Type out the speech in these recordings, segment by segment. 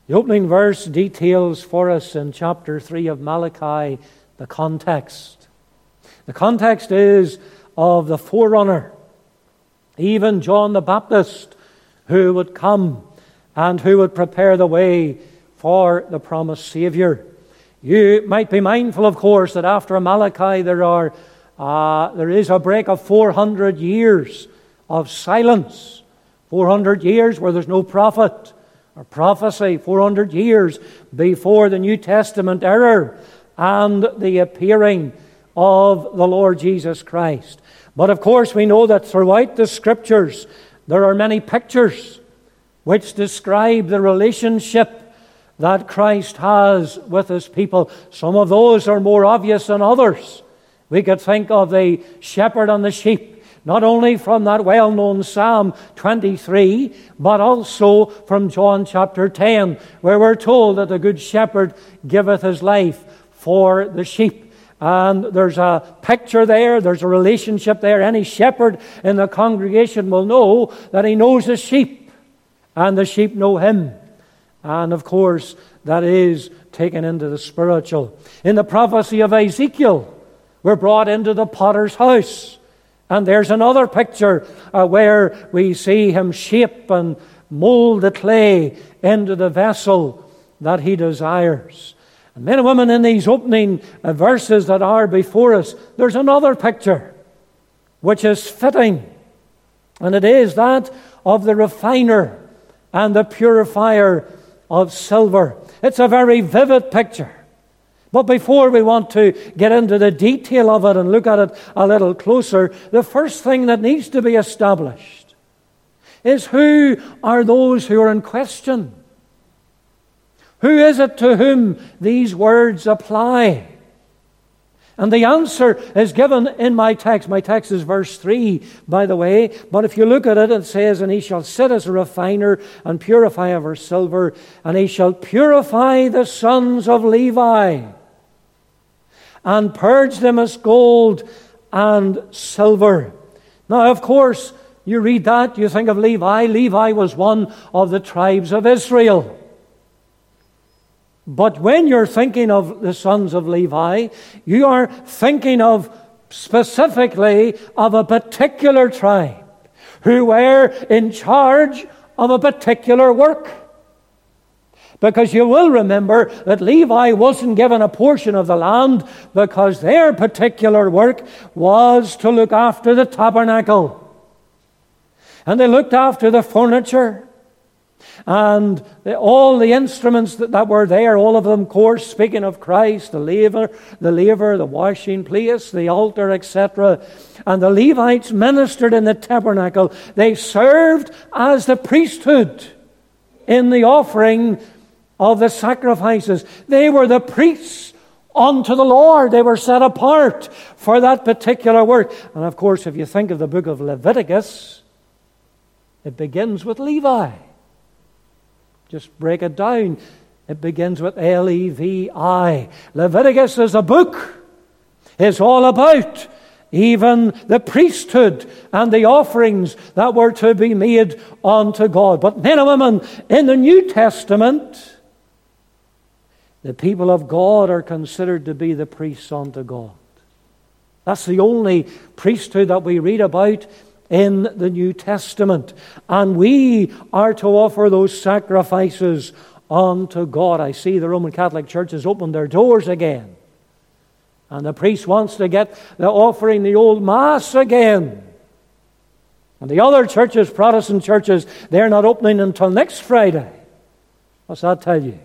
The opening verse details for us in chapter 3 of Malachi the context. The context is of the forerunner, even John the Baptist, who would come and who would prepare the way for the promised Savior. You might be mindful, of course, that after Malachi there is a break of 400 years of silence. 400 years where there's no prophet or prophecy. 400 years before the New Testament era and the appearing of the Lord Jesus Christ. But of course we know that throughout the Scriptures there are many pictures which describe the relationship that Christ has with His people. Some of those are more obvious than others. We could think of the shepherd and the sheep, not only from that well-known Psalm 23, but also from John chapter 10, where we're told that the good shepherd giveth his life for the sheep. And there's a picture there, there's a relationship there. Any shepherd in the congregation will know that he knows the sheep, and the sheep know him. And of course, that is taken into the spiritual. In the prophecy of Ezekiel, we're brought into the potter's house. And there's another picture where we see him shape and mold the clay into the vessel that he desires. And men and women, in these opening verses that are before us, there's another picture which is fitting. And it is that of the refiner and the purifier of silver. It's a very vivid picture. But before we want to get into the detail of it and look at it a little closer, the first thing that needs to be established is who are those who are in question? Who is it to whom these words apply? And the answer is given in my text. My text is verse 3, by the way. But if you look at it, it says, "And he shall sit as a refiner and purifier of silver, and he shall purify the sons of Levi, and purge them as gold and silver." Now, of course, you read that, you think of Levi. Levi was one of the tribes of Israel. But when you're thinking of the sons of Levi, you are thinking of specifically of a particular tribe who were in charge of a particular work. Because you will remember that Levi wasn't given a portion of the land because their particular work was to look after the tabernacle. And they looked after the furniture. And all the instruments that were there, all of them, of course, speaking of Christ, the laver, the washing place, the altar, etc. And the Levites ministered in the tabernacle. They served as the priesthood in the offering of the sacrifices. They were the priests unto the Lord. They were set apart for that particular work. And of course, if you think of the book of Leviticus, it begins with Levi. Just break it down. It begins with Levi. Leviticus is a book. It's all about even the priesthood and the offerings that were to be made unto God. But men and women, in the New Testament, the people of God are considered to be the priests unto God. That's the only priesthood that we read about in the New Testament. And we are to offer those sacrifices unto God. I see the Roman Catholic Church has opened their doors again. And the priest wants to get the offering the old Mass again. And the other churches, Protestant churches, they're not opening until next Friday. What's that tell you?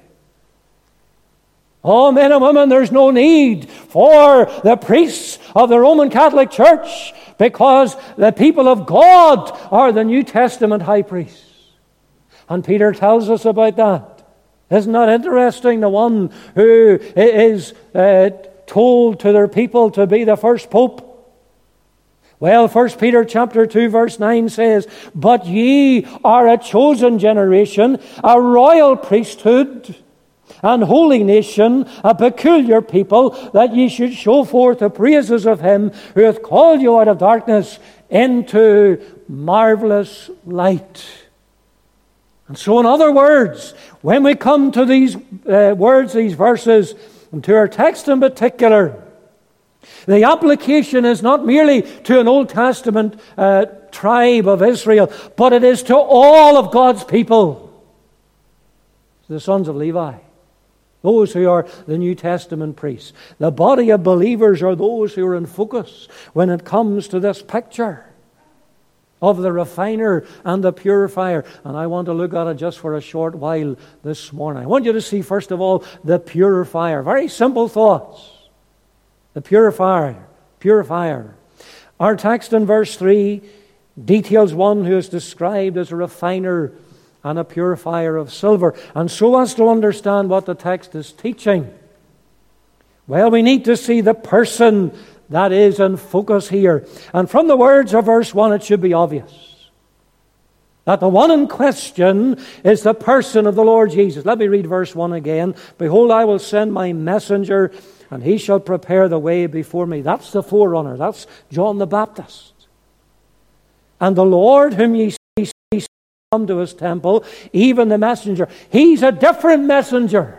Oh, men and women, there's no need for the priests of the Roman Catholic Church, because the people of God are the New Testament high priests. And Peter tells us about that. Isn't that interesting? The one who is told to their people to be the first pope. Well, 1 Peter chapter 2 verse 9 says, "But ye are a chosen generation, a royal priesthood, and holy nation, a peculiar people, that ye should show forth the praises of him who hath called you out of darkness into marvelous light." And so, in other words, when we come to these words, these verses, and to our text in particular, the application is not merely to an Old Testament tribe of Israel, but it is to all of God's people, the sons of Levi, those who are the New Testament priests. The body of believers are those who are in focus when it comes to this picture of the refiner and the purifier. And I want to look at it just for a short while this morning. I want you to see, first of all, the purifier. Very simple thoughts. The purifier. Our text in verse 3 details one who is described as a refiner and a purifier of silver. And so as to understand what the text is teaching, well, we need to see the person that is in focus here. And from the words of verse 1, it should be obvious that the one in question is the person of the Lord Jesus. Let me read verse 1 again. Behold, I will send my messenger, and he shall prepare the way before me. That's the forerunner. That's John the Baptist. And the Lord whom ye see come to his temple, even the messenger. He's a different messenger.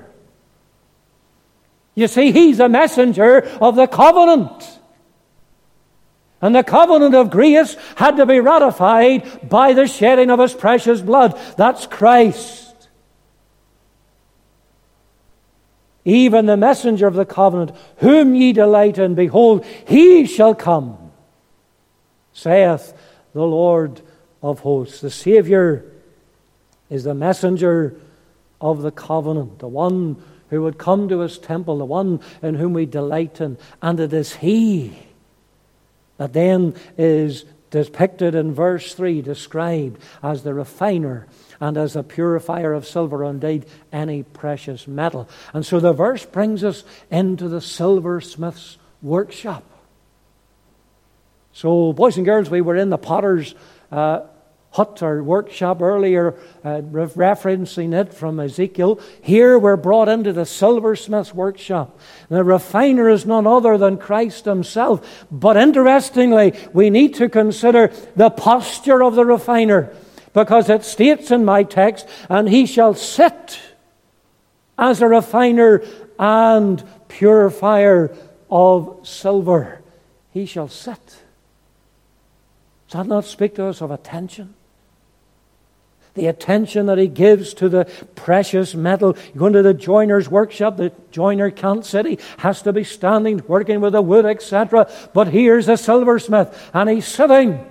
You see, he's a messenger of the covenant. And the covenant of grace had to be ratified by the shedding of his precious blood. That's Christ. Even the messenger of the covenant, whom ye delight in, behold, he shall come, saith the Lord of hosts. The Savior is the messenger of the covenant, the one who would come to his temple, the one in whom we delight in. And it is he that then is depicted in verse 3, described as the refiner and as the purifier of silver, indeed any precious metal. And so the verse brings us into the silversmith's workshop. So, boys and girls, we were in the potter's hut or workshop earlier, referencing it from Ezekiel. Here we're brought into the silversmith's workshop. The refiner is none other than Christ himself. But interestingly, we need to consider the posture of the refiner, because it states in my text, and he shall sit as a refiner and purifier of silver. He shall sit. Does that not speak to us of attention? The attention that he gives to the precious metal. You go into the joiner's workshop, the joiner can't sit. He has to be standing, working with the wood, etc. But here's a silversmith, and he's sitting.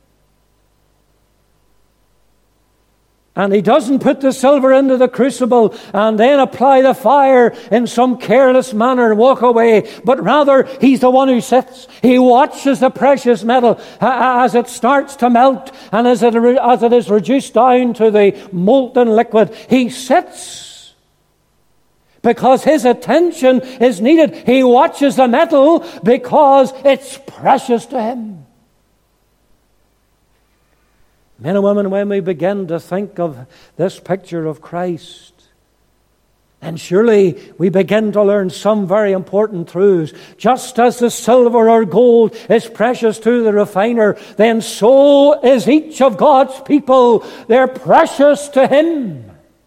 And he doesn't put the silver into the crucible and then apply the fire in some careless manner and walk away. But rather, he's the one who sits. He watches the precious metal as it starts to melt and as it is reduced down to the molten liquid. He sits because his attention is needed. He watches the metal because it's precious to him. Men and women, when we begin to think of this picture of Christ, and surely we begin to learn some very important truths. Just as the silver or gold is precious to the refiner, then so is each of God's people. They're precious to him.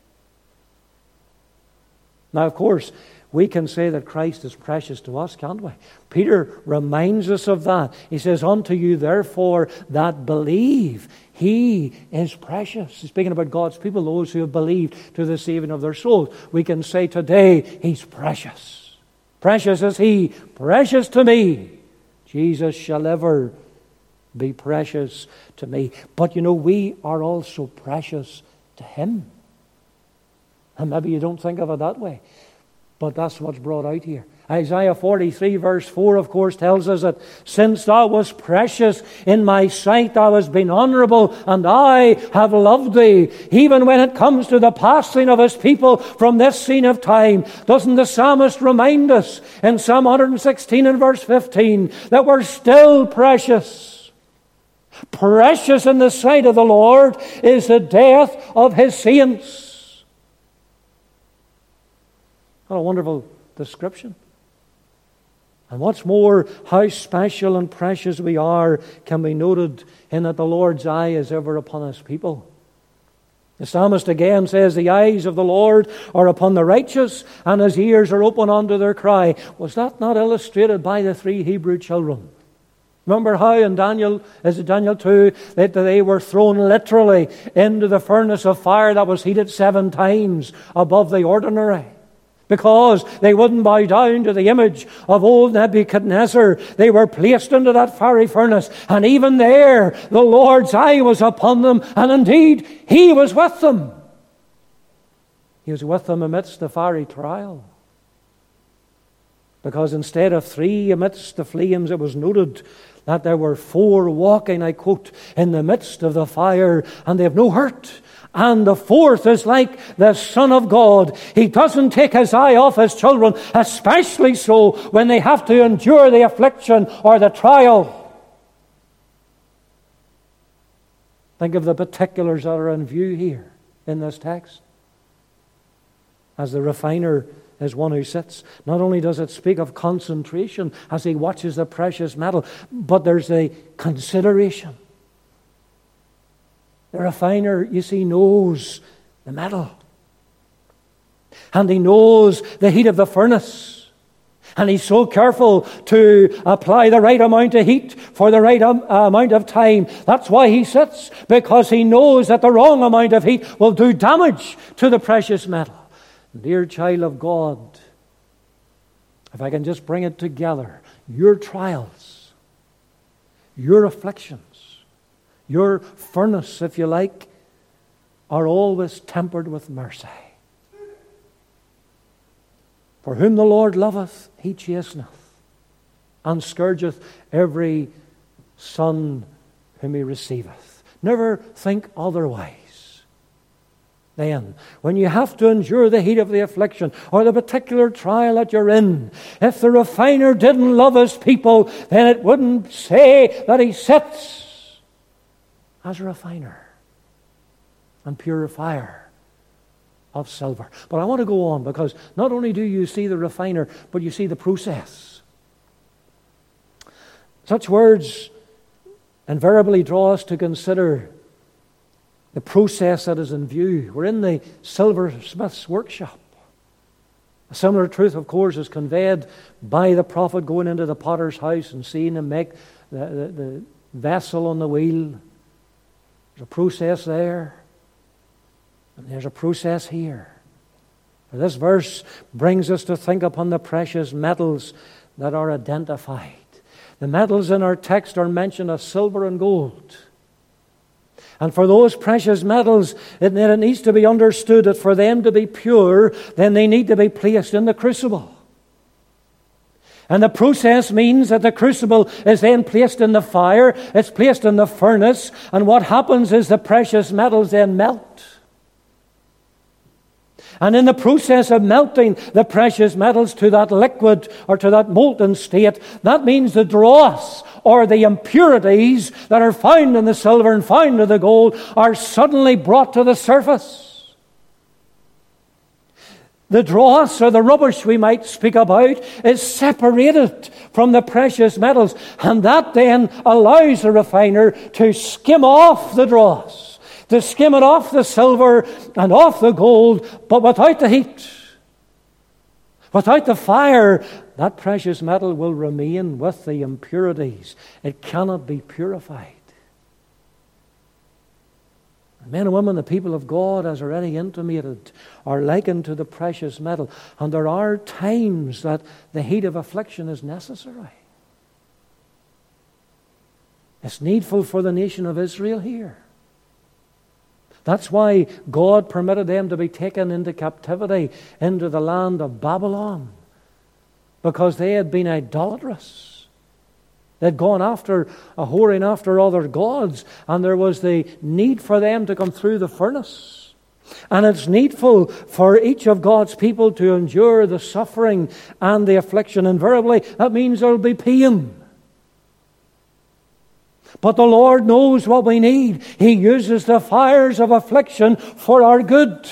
Now, of course, we can say that Christ is precious to us, can't we? Peter reminds us of that. He says, unto you therefore that believe, he is precious. He's speaking about God's people, those who have believed to the saving of their souls. We can say today, he's precious. Precious is he, precious to me. Jesus shall ever be precious to me. But you know, we are also precious to him. And maybe you don't think of it that way, but that's what's brought out here. Isaiah 43 verse 4, of course, tells us that since thou wast precious in my sight, thou hast been honorable, and I have loved thee. Even when it comes to the passing of his people from this scene of time, doesn't the psalmist remind us in Psalm 116 and verse 15 that we're still precious? Precious in the sight of the Lord is the death of his saints. What a wonderful description. And what's more, how special and precious we are can be noted in that the Lord's eye is ever upon his people. The psalmist again says, the eyes of the Lord are upon the righteous, and his ears are open unto their cry. Was that not illustrated by the 3 Hebrew children? Remember how in Daniel 2, that they were thrown literally into the furnace of fire that was heated 7 times above the ordinary. Because they wouldn't bow down to the image of old Nebuchadnezzar, they were placed into that fiery furnace. And even there, the Lord's eye was upon them, and indeed, He was with them. He was with them amidst the fiery trial. Because instead of 3 amidst the flames, it was noted that there were 4 walking, I quote, in the midst of the fire, and they have no hurt. And the 4th is like the Son of God. He doesn't take His eye off His children, especially so when they have to endure the affliction or the trial. Think of the particulars that are in view here in this text. As the refiner is one who sits. Not only does it speak of concentration as he watches the precious metal, but there's a consideration. The refiner, you see, knows the metal. And he knows the heat of the furnace. And he's so careful to apply the right amount of heat for the right amount of time. That's why he sits, because he knows that the wrong amount of heat will do damage to the precious metal. Dear child of God, if I can just bring it together, your trials, your afflictions, your furnace, if you like, are always tempered with mercy. For whom the Lord loveth, He chasteneth, and scourgeth every son whom He receiveth. Never think otherwise. Then, when you have to endure the heat of the affliction or the particular trial that you're in, if the refiner didn't love his people, then it wouldn't say that he sits as a refiner and purifier of silver. But I want to go on, because not only do you see the refiner, but you see the process. Such words invariably draw us to consider the process that is in view. We're in the silversmith's workshop. A similar truth, of course, is conveyed by the prophet going into the potter's house and seeing him make the vessel on the wheel. There's a process there, and there's a process here. This verse brings us to think upon the precious metals that are identified. The metals in our text are mentioned as silver and gold. And for those precious metals, it needs to be understood that for them to be pure, then they need to be placed in the crucible. And the process means that the crucible is then placed in the fire, it's placed in the furnace, and what happens is the precious metals then melt. And in the process of melting the precious metals to that liquid or to that molten state, that means the dross or the impurities that are found in the silver and found in the gold are suddenly brought to the surface. The dross or the rubbish we might speak about is separated from the precious metals, and that then allows the refiner to skim off the dross, to skim it off the silver and off the gold, but without the heat, without the fire, that precious metal will remain with the impurities. It cannot be purified. Men and women, the people of God, as already intimated, are likened to the precious metal. And there are times that the heat of affliction is necessary. It's needful for the nation of Israel here. That's why God permitted them to be taken into captivity into the land of Babylon, because they had been idolatrous. They'd gone after whoring after other gods, and there was the need for them to come through the furnace. And it's needful for each of God's people to endure the suffering and the affliction. Invariably, that means there'll be pain. But the Lord knows what we need. He uses the fires of affliction for our good.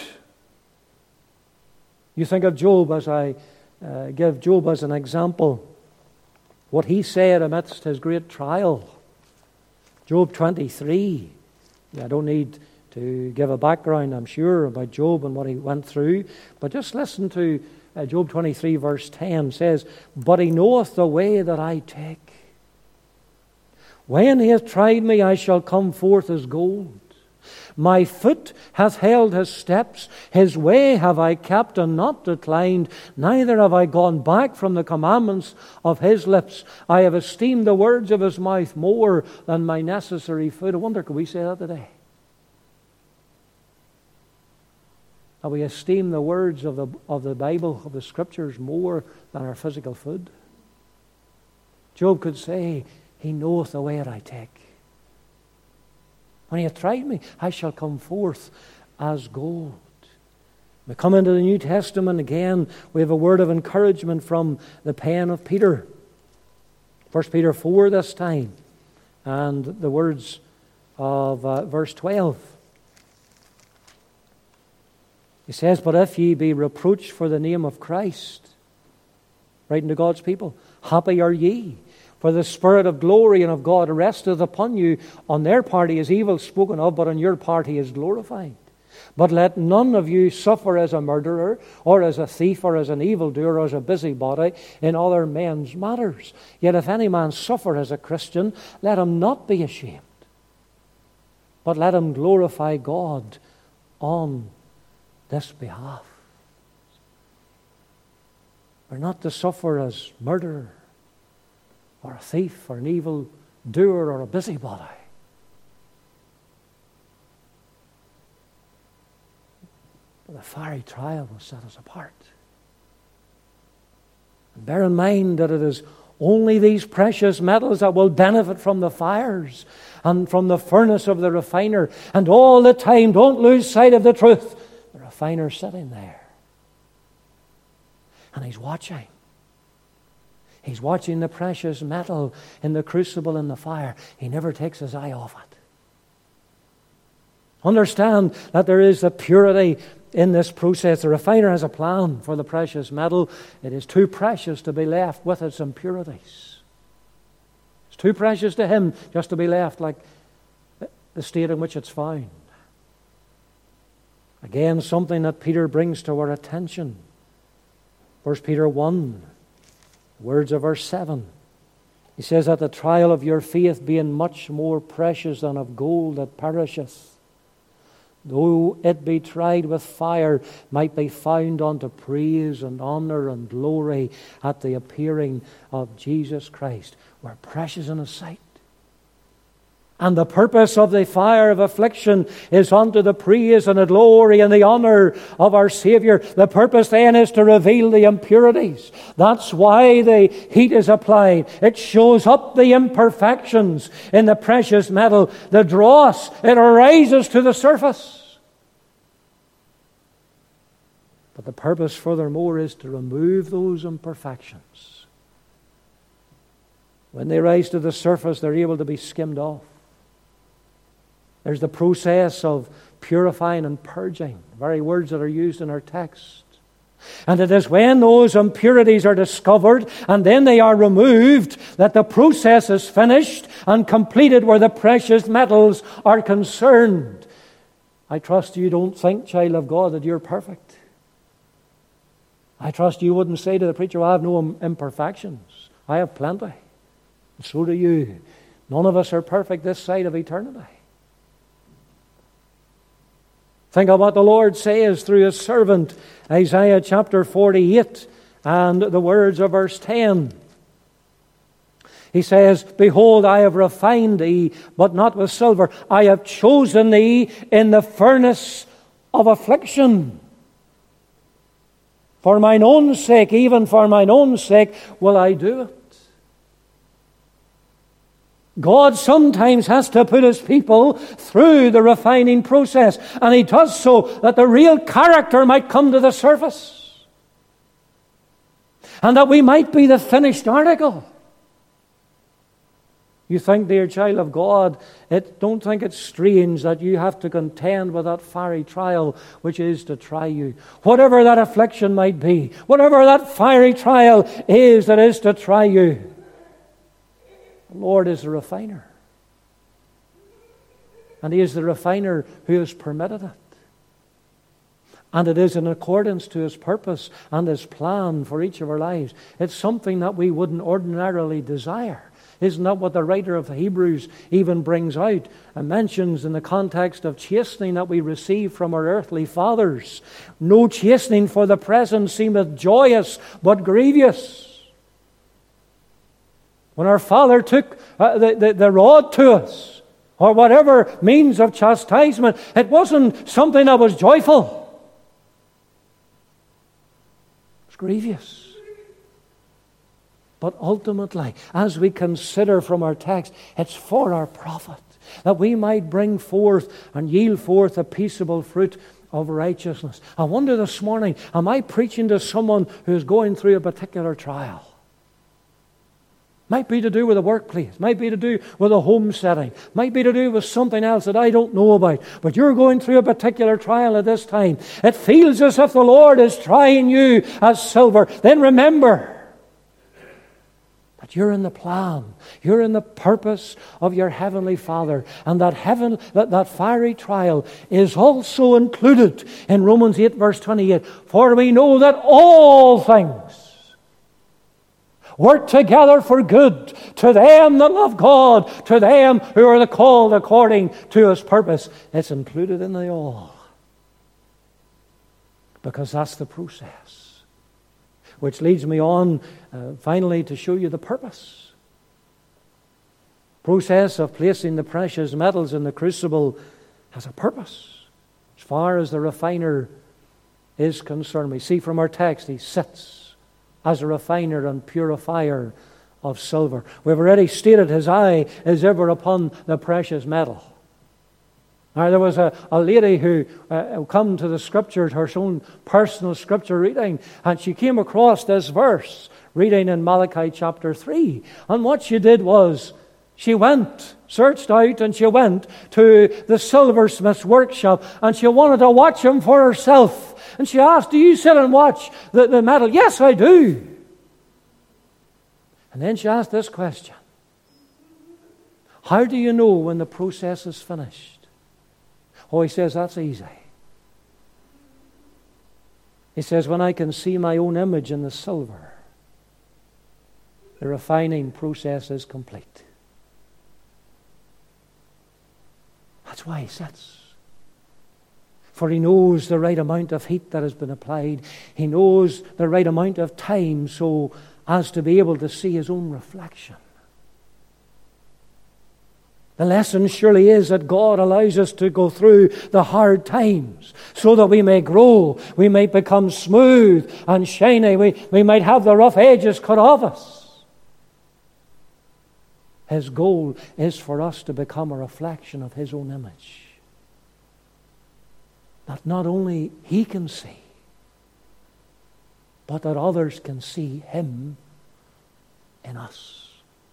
You think of Job, as I give Job as an example, what he said amidst his great trial. Job 23. I don't need to give a background, I'm sure, about Job and what he went through. But just listen to Job 23 verse 10 says, "But he knoweth the way that I take. When he hath tried me, I shall come forth as gold. My foot hath held his steps. His way have I kept and not declined. Neither have I gone back from the commandments of his lips. I have esteemed the words of his mouth more than my necessary food." I wonder, could we say that today? That we esteem the words of the Bible, of the Scriptures, more than our physical food? Job could say, "He knoweth the way that I take. When he hath tried me, I shall come forth as gold." We come into the New Testament again. We have a word of encouragement from the pen of Peter. 1 Peter 4 this time. And the words of verse 12. He says, "But if ye be reproached for the name of Christ," writing to God's people, "happy are ye, for the Spirit of glory and of God resteth upon you. On their part he is evil spoken of, but on your part he is glorified. But let none of you suffer as a murderer, or as a thief, or as an evildoer, or as a busybody in other men's matters. Yet if any man suffer as a Christian, let him not be ashamed, but let him glorify God on this behalf." We're not to suffer as murderer, or a thief, or an evil doer, or a busybody. But the fiery trial will set us apart. And bear in mind that it is only these precious metals that will benefit from the fires and from the furnace of the refiner. And all the time, don't lose sight of the truth. The refiner's sitting there. And he's watching. He's watching the precious metal in the crucible in the fire. He never takes his eye off it. Understand that there is a purity in this process. The refiner has a plan for the precious metal. It is too precious to be left with its impurities. It's too precious to him just to be left like the state in which it's found. Again, something that Peter brings to our attention. 1 Peter 1. Words of verse 7. He says that the trial of your faith being much more precious than of gold that perisheth, though it be tried with fire, might be found unto praise and honor and glory at the appearing of Jesus Christ. We're precious in His sight. And the purpose of the fire of affliction is unto the praise and the glory and the honor of our Savior. The purpose then is to reveal the impurities. That's why the heat is applied. It shows up the imperfections in the precious metal. The dross, it arises to the surface. But the purpose furthermore is to remove those imperfections. When they rise to the surface, they're able to be skimmed off. There's the process of purifying and purging, the very words that are used in our text. And it is when those impurities are discovered and then they are removed that the process is finished and completed where the precious metals are concerned. I trust you don't think, child of God, that you're perfect. I trust you wouldn't say to the preacher, "I have no imperfections." I have plenty. And so do you. None of us are perfect this side of eternity. Think of what the Lord says through His servant, Isaiah chapter 48, and the words of verse 10. He says, "Behold, I have refined thee, but not with silver. I have chosen thee in the furnace of affliction. For mine own sake, even for mine own sake, will I do it." God sometimes has to put His people through the refining process, and He does so that the real character might come to the surface, and that we might be the finished article. You think, dear child of God, don't think it's strange that you have to contend with that fiery trial which is to try you. Whatever that affliction might be, whatever that fiery trial is that is to try you, the Lord is the refiner. And He is the refiner who has permitted it. And it is in accordance to His purpose and His plan for each of our lives. It's something that we wouldn't ordinarily desire. Isn't that what the writer of the Hebrews even brings out and mentions in the context of chastening that we receive from our earthly fathers? No chastening for the present seemeth joyous, but grievous. When our Father took the rod to us, or whatever means of chastisement, it wasn't something that was joyful. It's grievous. But ultimately, as we consider from our text, it's for our profit, that we might bring forth and yield forth a peaceable fruit of righteousness. I wonder this morning, am I preaching to someone who's going through a particular trial? Might be to do with a workplace, might be to do with a home setting, might be to do with something else that I don't know about. But you're going through a particular trial at this time. It feels as if the Lord is trying you as silver. Then remember that you're in the plan, you're in the purpose of your Heavenly Father, and that fiery trial is also included in Romans 8 verse 28. For we know that all things work together for good to them that love God, to them who are called according to His purpose. It's included in the all. Because that's the process. Which leads me on finally to show you the purpose. Process of placing the precious metals in the crucible has a purpose. As far as the refiner is concerned, we see from our text, he sits as a refiner and purifier of silver. We've already stated his eye is ever upon the precious metal. Now, there was a lady who come to the Scriptures, her own personal Scripture reading, and she came across this verse, reading in Malachi chapter 3. And what she did was, she searched out, and she went to the silversmith's workshop, and she wanted to watch him for herself. And she asked, do you sit and watch the metal? Yes, I do. And then she asked this question. How do you know when the process is finished? Oh, he says, that's easy. He says, when I can see my own image in the silver, the refining process is complete. That's why he sits. For he knows the right amount of heat that has been applied. He knows the right amount of time so as to be able to see his own reflection. The lesson surely is that God allows us to go through the hard times so that we may grow, we may become smooth and shiny, we might have the rough edges cut off us. His goal is for us to become a reflection of His own image. That not only He can see, but that others can see Him in us.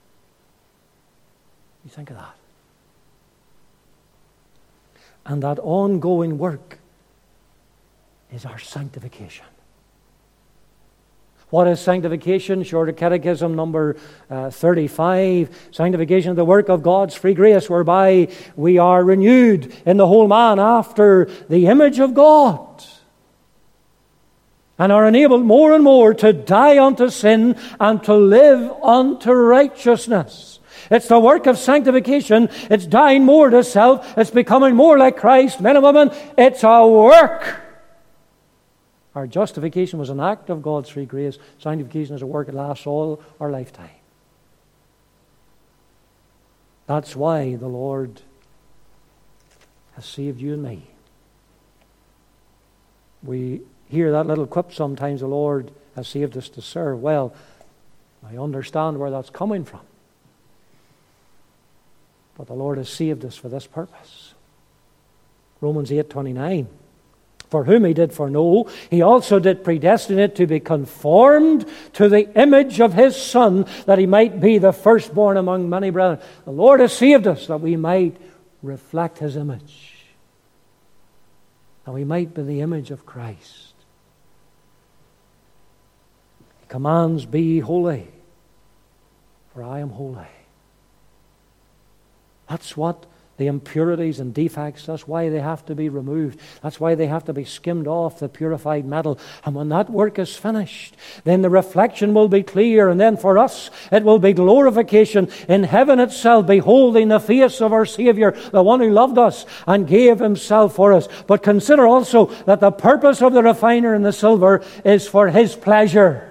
You think of that. And that ongoing work is our sanctification. What is sanctification? Shorter Catechism number 35. Sanctification is the work of God's free grace whereby we are renewed in the whole man after the image of God and are enabled more and more to die unto sin and to live unto righteousness. It's the work of sanctification. It's dying more to self. It's becoming more like Christ. Men and women, it's a work. Our justification was an act of God's free grace. Sanctification is a work that lasts all our lifetime. That's why the Lord has saved you and me. We hear that little quip sometimes, the Lord has saved us to serve. Well, I understand where that's coming from. But the Lord has saved us for this purpose. Romans 8:29. For whom He did foreknow, He also did predestinate to be conformed to the image of His Son, that He might be the firstborn among many brethren. The Lord has saved us that we might reflect His image, that we might be the image of Christ. He commands, be ye holy, for I am holy. That's what the impurities and defects. That's why they have to be removed. That's why they have to be skimmed off the purified metal. And when that work is finished, then the reflection will be clear, and then for us it will be glorification in heaven itself, beholding the face of our Savior, the one who loved us and gave himself for us. But consider also that the purpose of the refiner in the silver is for his pleasure.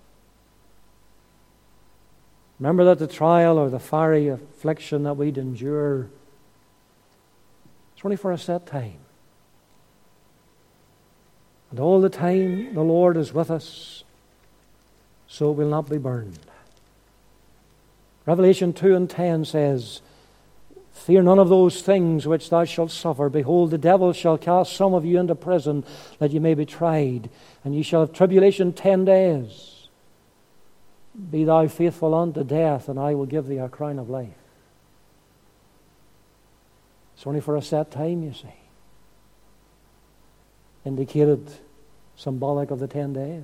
Remember that the trial or the fiery affliction that we'd endure, it's only for a set time. And all the time the Lord is with us, so it will not be burned. Revelation 2:10 says, "Fear none of those things which thou shalt suffer. Behold, the devil shall cast some of you into prison, that ye may be tried, and ye shall have tribulation 10 days. Be thou faithful unto death, and I will give thee a crown of life." It's only for a set time, you see. Indicated, symbolic of the 10 days.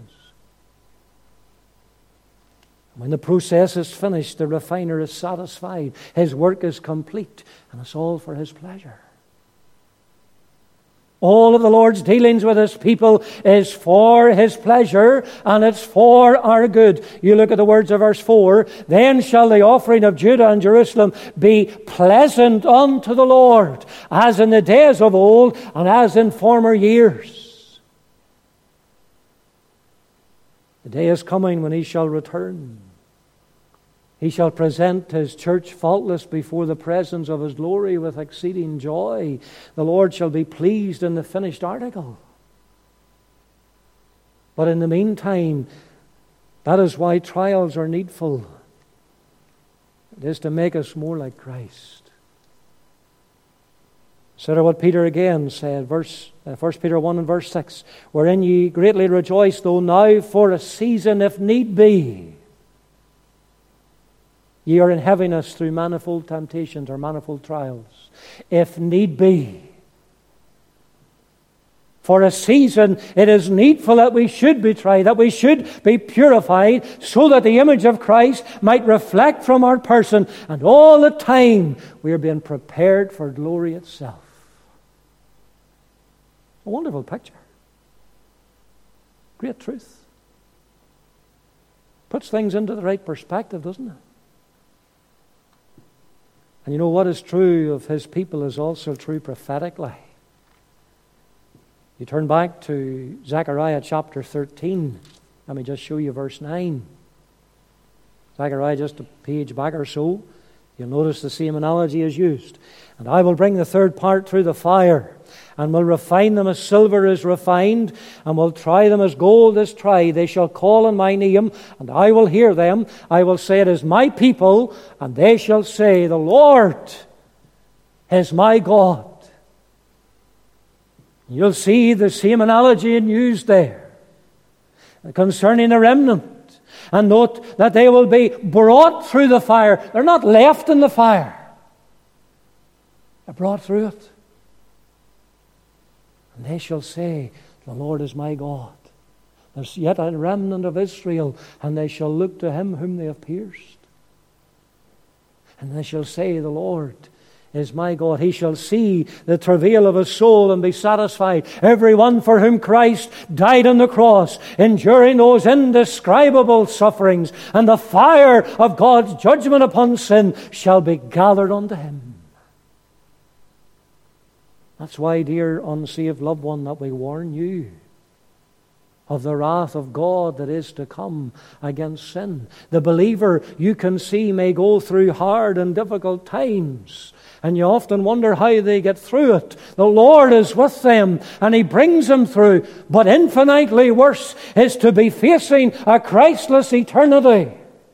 When the process is finished, the refiner is satisfied. His work is complete, and it's all for his pleasure. All of the Lord's dealings with his people is for his pleasure, and it's for our good. You look at the words of verse 4. "Then shall the offering of Judah and Jerusalem be pleasant unto the Lord, as in the days of old and as in former years." The day is coming when he shall return. He shall present his church faultless before the presence of his glory with exceeding joy. The Lord shall be pleased in the finished article. But in the meantime, that is why trials are needful. It is to make us more like Christ. Consider what Peter again said, 1 Peter 1 and verse 6, "Wherein ye greatly rejoice, though now for a season, if need be, ye are in heaviness through manifold temptations," or manifold trials. If need be. For a season, it is needful that we should be tried, that we should be purified, so that the image of Christ might reflect from our person, and all the time we are being prepared for glory itself. A wonderful picture. Great truth. Puts things into the right perspective, doesn't it? And you know what is true of his people is also true prophetically. You turn back to Zechariah chapter 13. Let me just show you verse 9. Zechariah, just a page back or so. You'll notice the same analogy is used. "And I will bring the third part through the fire, and will refine them as silver is refined, and will try them as gold is tried. They shall call on my name, and I will hear them. I will say, it is my people, and they shall say, the Lord is my God." You'll see the same analogy used there concerning the remnant. And note that they will be brought through the fire. They're not left in the fire. They're brought through it. And they shall say, "The Lord is my God." There's yet a remnant of Israel, and they shall look to him whom they have pierced. And they shall say, "The Lord is my God." He shall see the travail of his soul and be satisfied. Everyone for whom Christ died on the cross, enduring those indescribable sufferings, and the fire of God's judgment upon sin shall be gathered unto him. That's why, dear unsaved loved one, that we warn you of the wrath of God that is to come against sin. The believer, you can see, may go through hard and difficult times, and you often wonder how they get through it. The Lord is with them, and he brings them through. But infinitely worse is to be facing a Christless eternity,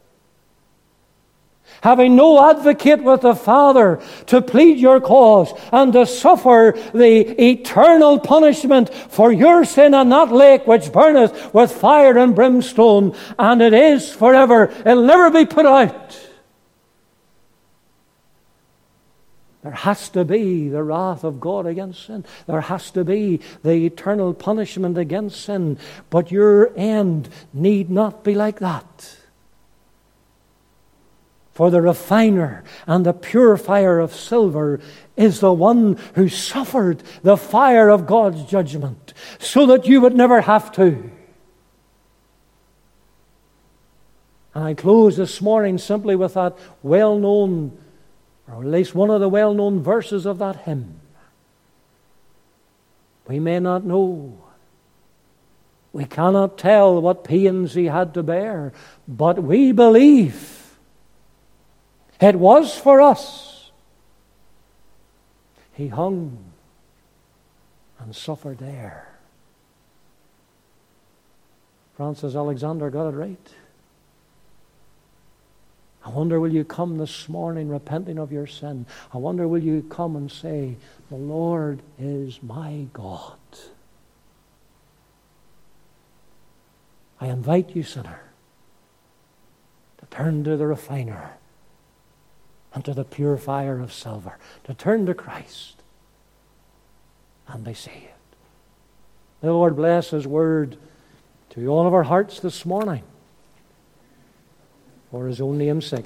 having no advocate with the Father to plead your cause, and to suffer the eternal punishment for your sin in that lake which burneth with fire and brimstone, and it is forever. It'll never be put out. There has to be the wrath of God against sin. There has to be the eternal punishment against sin. But your end need not be like that. For the refiner and the purifier of silver is the one who suffered the fire of God's judgment so that you would never have to. And I close this morning simply with that well-known, or at least one of the well-known verses of that hymn. We may not know. We cannot tell what pains he had to bear, but we believe it was for us. He hung and suffered there. Francis Alexander got it right. I wonder, will you come this morning repenting of your sin? I wonder, will you come and say, the Lord is my God. I invite you, sinner, to turn to the refiner and to the purifier of silver, to turn to Christ and be saved. The Lord bless His word to all of our hearts this morning, for His own name's sake.